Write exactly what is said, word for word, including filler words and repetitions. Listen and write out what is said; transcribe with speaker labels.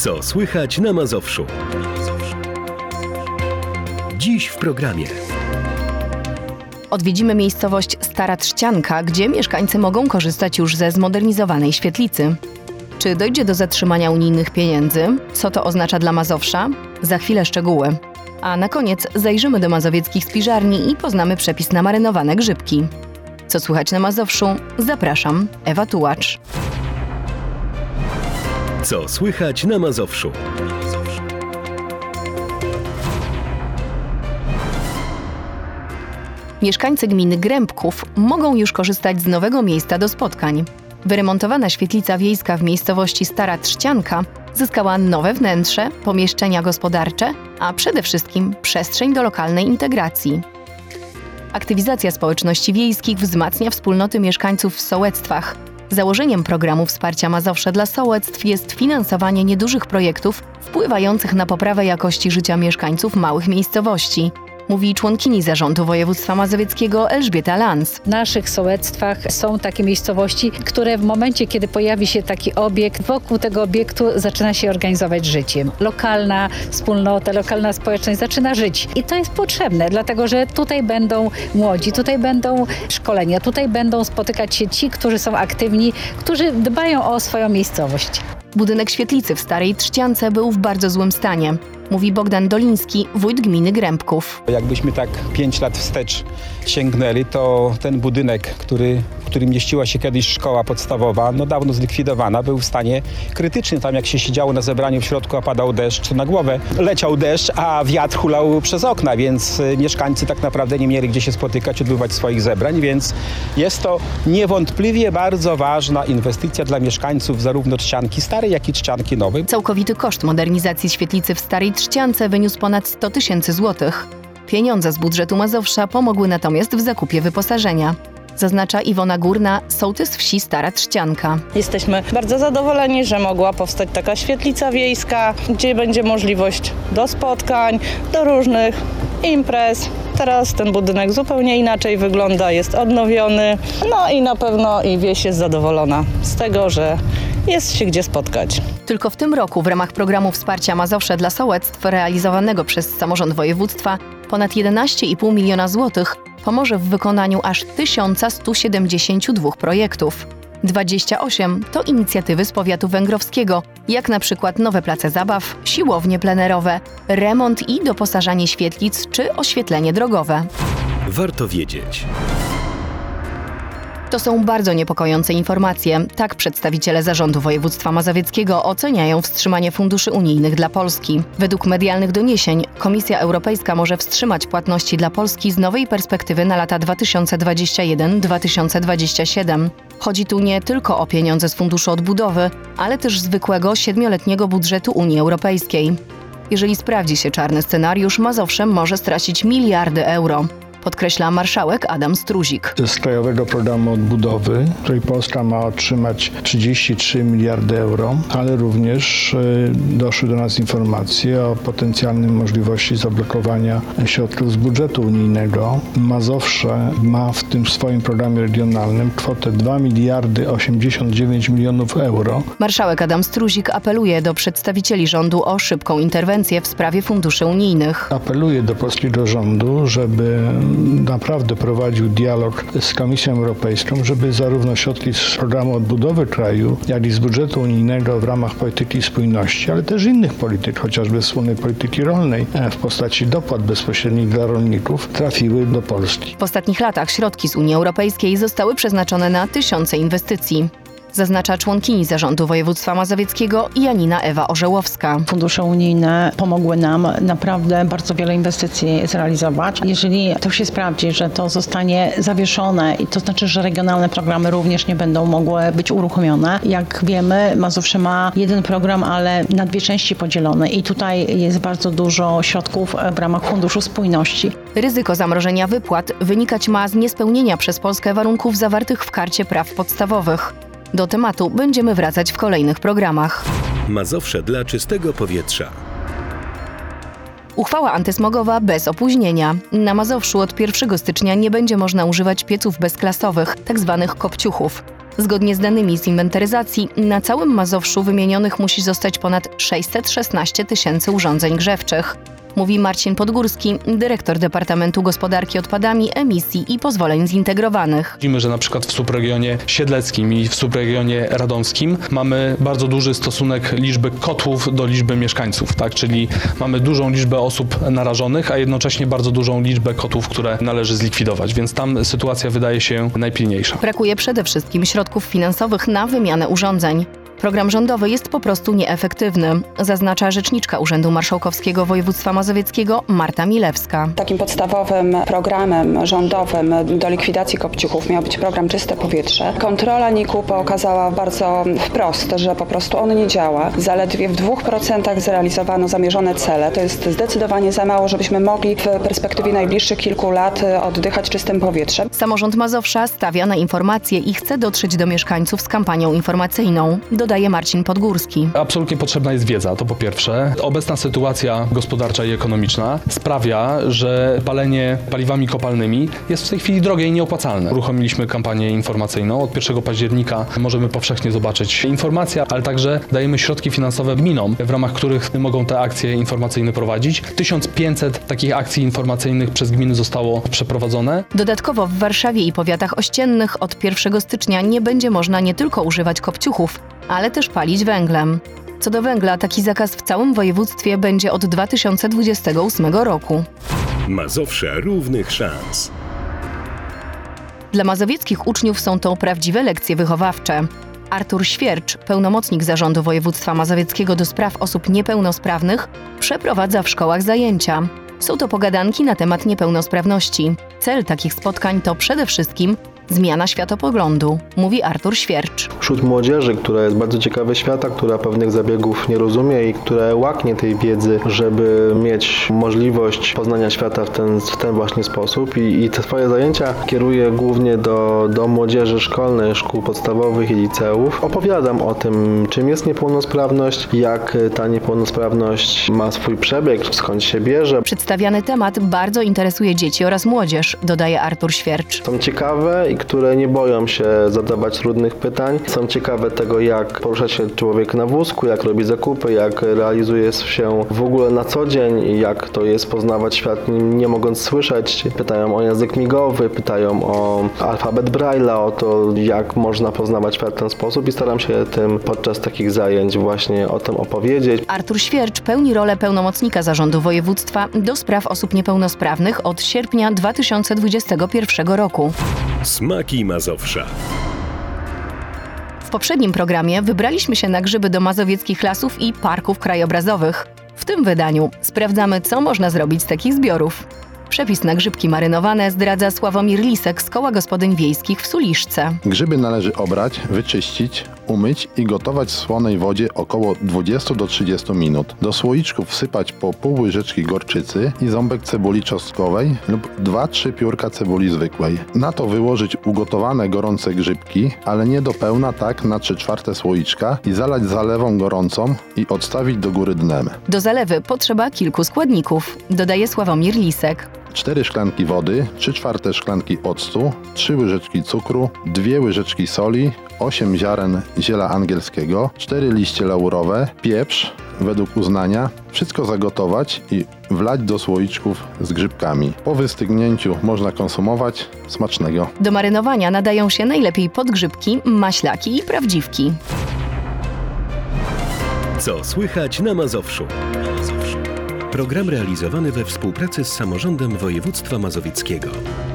Speaker 1: Co słychać na Mazowszu? Dziś w programie.
Speaker 2: Odwiedzimy miejscowość Stara Trzcianka, gdzie mieszkańcy mogą korzystać już ze zmodernizowanej świetlicy. Czy dojdzie do zatrzymania unijnych pieniędzy? Co to oznacza dla Mazowsza? Za chwilę szczegóły. A na koniec zajrzymy do mazowieckich spiżarni i poznamy przepis na marynowane grzybki. Co słychać na Mazowszu? Zapraszam, Ewa Tułacz.
Speaker 1: Co słychać na Mazowszu?
Speaker 2: Mieszkańcy gminy Grębków mogą już korzystać z nowego miejsca do spotkań. Wyremontowana świetlica wiejska w miejscowości Stara Trzcianka zyskała nowe wnętrze, pomieszczenia gospodarcze, a przede wszystkim przestrzeń do lokalnej integracji. Aktywizacja społeczności wiejskich wzmacnia wspólnoty mieszkańców w sołectwach. Założeniem programu wsparcia Mazowsze dla sołectw jest finansowanie niedużych projektów wpływających na poprawę jakości życia mieszkańców małych miejscowości, mówi członkini Zarządu Województwa Mazowieckiego Elżbieta Lanz.
Speaker 3: W naszych sołectwach są takie miejscowości, które w momencie, kiedy pojawi się taki obiekt, wokół tego obiektu zaczyna się organizować życie. Lokalna wspólnota, lokalna społeczność zaczyna żyć. I to jest potrzebne, dlatego że tutaj będą młodzi, tutaj będą szkolenia, tutaj będą spotykać się ci, którzy są aktywni, którzy dbają o swoją miejscowość.
Speaker 2: Budynek świetlicy w Starej Trzciance był w bardzo złym stanie, mówi Bogdan Doliński, wójt gminy Grębków.
Speaker 4: Jakbyśmy tak pięć lat wstecz sięgnęli, to ten budynek, który, w którym mieściła się kiedyś szkoła podstawowa, no dawno zlikwidowana, był w stanie krytycznym. Tam jak się siedziało na zebraniu w środku, a padał deszcz, to na głowę leciał deszcz, a wiatr hulał przez okna, więc mieszkańcy tak naprawdę nie mieli gdzie się spotykać, odbywać swoich zebrań, więc jest to niewątpliwie bardzo ważna inwestycja dla mieszkańców zarówno Trzcianki Starej, jak i Trzcianki Nowej.
Speaker 2: Całkowity koszt modernizacji świetlicy w Starej Trzciance wyniósł ponad sto tysięcy złotych. Pieniądze z budżetu Mazowsza pomogły natomiast w zakupie wyposażenia, zaznacza Iwona Górna, sołtys wsi Stara Trzcianka.
Speaker 5: Jesteśmy bardzo zadowoleni, że mogła powstać taka świetlica wiejska, gdzie będzie możliwość do spotkań, do różnych imprez. Teraz ten budynek zupełnie inaczej wygląda, jest odnowiony, no i na pewno i wieś jest zadowolona z tego, że jest się gdzie spotkać.
Speaker 2: Tylko w tym roku w ramach programu wsparcia Mazowsze dla sołectw realizowanego przez samorząd województwa ponad jedenaście i pół miliona złotych pomoże w wykonaniu aż tysiąc sto siedemdziesiąt dwa projektów. dwadzieścia osiem to inicjatywy z powiatu węgrowskiego, jak na przykład nowe place zabaw, siłownie plenerowe, remont i doposażanie świetlic czy oświetlenie drogowe.
Speaker 1: Warto wiedzieć.
Speaker 2: To są bardzo niepokojące informacje. Tak przedstawiciele Zarządu Województwa Mazowieckiego oceniają wstrzymanie funduszy unijnych dla Polski. Według medialnych doniesień Komisja Europejska może wstrzymać płatności dla Polski z nowej perspektywy na lata dwa tysiące dwudziesty pierwszy do dwa tysiące dwudziestego siódmego. Chodzi tu nie tylko o pieniądze z Funduszu Odbudowy, ale też zwykłego siedmioletniego budżetu Unii Europejskiej. Jeżeli sprawdzi się czarny scenariusz, Mazowsze może stracić miliardy euro, podkreśla marszałek Adam Struzik.
Speaker 6: Z Krajowego Programu Odbudowy, w której Polska ma otrzymać trzydzieści trzy miliardy euro, ale również y, doszły do nas informacje o potencjalnej możliwości zablokowania środków z budżetu unijnego. Mazowsze ma w tym swoim programie regionalnym kwotę dwa miliardy osiemdziesiąt dziewięć milionów euro.
Speaker 2: Marszałek Adam Struzik apeluje do przedstawicieli rządu o szybką interwencję w sprawie funduszy unijnych.
Speaker 6: Apeluję do polskiego rządu, żeby naprawdę prowadził dialog z Komisją Europejską, żeby zarówno środki z programu odbudowy kraju, jak i z budżetu unijnego w ramach polityki spójności, ale też innych polityk, chociażby wspólnej polityki rolnej w postaci dopłat bezpośrednich dla rolników, trafiły do Polski.
Speaker 2: W ostatnich latach środki z Unii Europejskiej zostały przeznaczone na tysiące inwestycji, zaznacza członkini Zarządu Województwa Mazowieckiego Janina Ewa Orzełowska.
Speaker 7: Fundusze unijne pomogły nam naprawdę bardzo wiele inwestycji zrealizować. Jeżeli to się sprawdzi, że to zostanie zawieszone, i to znaczy, że regionalne programy również nie będą mogły być uruchomione. Jak wiemy, Mazowsze ma jeden program, ale na dwie części podzielony i tutaj jest bardzo dużo środków w ramach Funduszu Spójności.
Speaker 2: Ryzyko zamrożenia wypłat wynikać ma z niespełnienia przez Polskę warunków zawartych w Karcie Praw Podstawowych. Do tematu będziemy wracać w kolejnych programach.
Speaker 1: Mazowsze dla czystego powietrza.
Speaker 2: Uchwała antysmogowa bez opóźnienia. Na Mazowszu od pierwszego stycznia nie będzie można używać pieców bezklasowych, tzw. kopciuchów. Zgodnie z danymi z inwentaryzacji, na całym Mazowszu wymienionych musi zostać ponad sześćset szesnaście tysięcy urządzeń grzewczych. Mówi Marcin Podgórski, dyrektor Departamentu Gospodarki Odpadami, Emisji i Pozwoleń Zintegrowanych.
Speaker 8: Widzimy, że na przykład w subregionie siedleckim i w subregionie radomskim mamy bardzo duży stosunek liczby kotłów do liczby mieszkańców, tak? Czyli mamy dużą liczbę osób narażonych, a jednocześnie bardzo dużą liczbę kotłów, które należy zlikwidować, więc tam sytuacja wydaje się najpilniejsza.
Speaker 2: Brakuje przede wszystkim środków finansowych na wymianę urządzeń. Program rządowy jest po prostu nieefektywny, zaznacza rzeczniczka Urzędu Marszałkowskiego Województwa Mazowieckiego Marta Milewska.
Speaker 9: Takim podstawowym programem rządowym do likwidacji kopciuchów miał być program Czyste Powietrze. Kontrola N I K U pokazała bardzo wprost, że po prostu on nie działa. Zaledwie w dwóch procentach zrealizowano zamierzone cele. To jest zdecydowanie za mało, żebyśmy mogli w perspektywie najbliższych kilku lat oddychać czystym powietrzem.
Speaker 2: Samorząd Mazowsza stawia na informacje i chce dotrzeć do mieszkańców z kampanią informacyjną, dodaje Marcin Podgórski.
Speaker 8: Absolutnie potrzebna jest wiedza, to po pierwsze. Obecna sytuacja gospodarcza i ekonomiczna sprawia, że palenie paliwami kopalnymi jest w tej chwili drogie i nieopłacalne. Uruchomiliśmy kampanię informacyjną. Od pierwszego października możemy powszechnie zobaczyć informacje, ale także dajemy środki finansowe gminom, w ramach których mogą te akcje informacyjne prowadzić. tysiąc pięćset takich akcji informacyjnych przez gminy zostało przeprowadzone.
Speaker 2: Dodatkowo w Warszawie i powiatach ościennych od pierwszego stycznia nie będzie można nie tylko używać kopciuchów, ale też palić węglem. Co do węgla, taki zakaz w całym województwie będzie od dwa tysiące dwudziestego ósmego roku.
Speaker 1: Mazowsze równych szans.
Speaker 2: Dla mazowieckich uczniów są to prawdziwe lekcje wychowawcze. Artur Świercz, pełnomocnik Zarządu Województwa Mazowieckiego do spraw osób niepełnosprawnych, przeprowadza w szkołach zajęcia. Są to pogadanki na temat niepełnosprawności. Cel takich spotkań to przede wszystkim zmiana światopoglądu, mówi Artur Świercz.
Speaker 10: Wśród młodzieży, która jest bardzo ciekawa świata, która pewnych zabiegów nie rozumie i która łaknie tej wiedzy, żeby mieć możliwość poznania świata w ten, w ten właśnie sposób. I, i te swoje zajęcia kieruję głównie do, do młodzieży szkolnej, szkół podstawowych i liceów. Opowiadam o tym, czym jest niepełnosprawność, jak ta niepełnosprawność ma swój przebieg, skąd się bierze.
Speaker 2: Przedstawiany temat bardzo interesuje dzieci oraz młodzież, dodaje Artur Świercz.
Speaker 10: Są ciekawe i które nie boją się zadawać trudnych pytań. Są ciekawe tego, jak porusza się człowiek na wózku, jak robi zakupy, jak realizuje się w ogóle na co dzień, jak to jest poznawać świat nie mogąc słyszeć. Pytają o język migowy, pytają o alfabet Braille'a, o to, jak można poznawać świat w ten sposób i staram się tym podczas takich zajęć właśnie o tym opowiedzieć.
Speaker 2: Artur Świercz pełni rolę pełnomocnika Zarządu Województwa do spraw osób niepełnosprawnych od sierpnia dwa tysiące dwudziestego pierwszego roku.
Speaker 1: Smaki Mazowsza.
Speaker 2: W poprzednim programie wybraliśmy się na grzyby do mazowieckich lasów i parków krajobrazowych. W tym wydaniu sprawdzamy, co można zrobić z takich zbiorów. Przepis na grzybki marynowane zdradza Sławomir Lisek z Koła Gospodyń Wiejskich w Suliszce.
Speaker 11: Grzyby należy obrać, wyczyścić, umyć i gotować w słonej wodzie około dwadzieścia do trzydziestu minut. Do słoiczków wsypać po pół łyżeczki gorczycy i ząbek cebuli czosnkowej lub dwa trzy piórka cebuli zwykłej. Na to wyłożyć ugotowane gorące grzybki, ale nie do pełna, tak na trzy czwarte słoiczka i zalać zalewą gorącą i odstawić do góry dnem.
Speaker 2: Do zalewy potrzeba kilku składników, dodaje Sławomir Lisek.
Speaker 11: cztery szklanki wody, trzy czwarte szklanki octu, trzy łyżeczki cukru, dwie łyżeczki soli, osiem ziaren ziela angielskiego, cztery liście laurowe, pieprz według uznania. Wszystko zagotować i wlać do słoiczków z grzybkami. Po wystygnięciu można konsumować. Smacznego.
Speaker 2: Do marynowania nadają się najlepiej podgrzybki, maślaki i prawdziwki.
Speaker 1: Co słychać na Mazowszu? Program realizowany we współpracy z Samorządem Województwa Mazowieckiego.